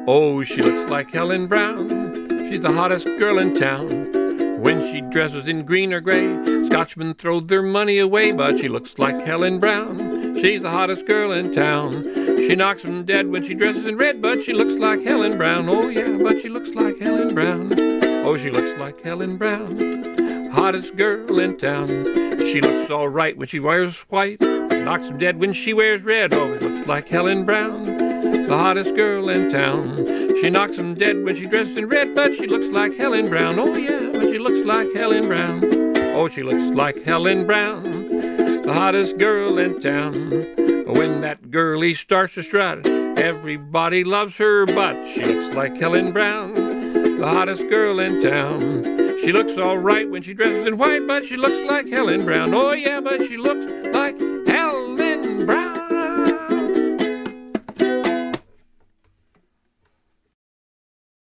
Oh, she looks like Helen Brown. She's the hottest girl in town. When she dresses in green or gray, Scotchmen throw their money away, but she looks like Helen Brown. She's the hottest girl in town. She knocks them dead when she dresses in red, but she looks like Helen Brown. Oh yeah, but she looks like Helen Brown. Oh, she looks like Helen Brown, hottest girl in town. She looks all right when she wears white, knocks them dead when she wears red. Oh, it looks like Helen Brown, the hottest girl in town. She knocks them dead when she dresses in red, but she looks like Helen Brown. Oh yeah, but she looks like Helen Brown. Oh, she looks like Helen Brown, the hottest girl in town. When that girlie starts to strut, everybody loves her, but she looks like Helen Brown, the hottest girl in town. She looks all right when she dresses in white, but she looks like Helen Brown. Oh yeah, but she looks